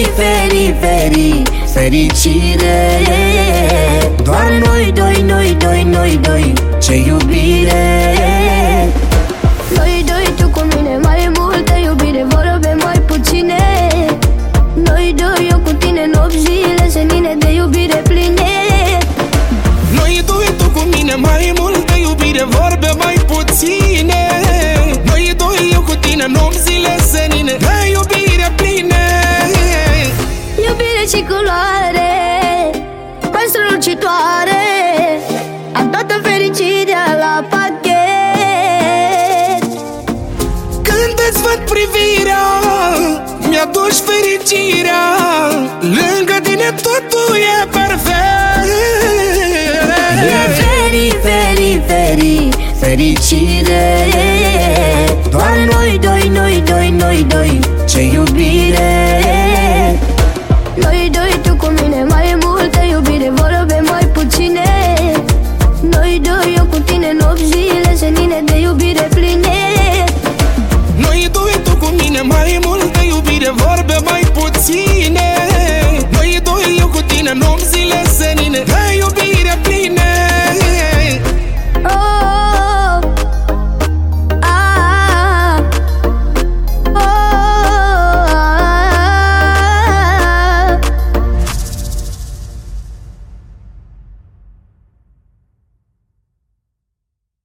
fericire. Doar noi doi, noi doi, noi doi, ce iubire. Noi doi, tu cu mine, mai multă iubire, vorbe mai puține. Noi doi, eu cu tine, nopți, zile, senine de iubire pline. Noi doi, tu cu mine, mai multă iubire, vorbe mai puține. Noi doi, eu cu tine, nopți, zile, senine de iubire pline. Iubire și culoare, mai strălucitoare, am toată fericirea la pachet. Când îți văd privirea, mi-aduci fericirea. Lângă tine totul e perfect. E fericire. Doar noi doi, noi doi, noi doi, ce iubire.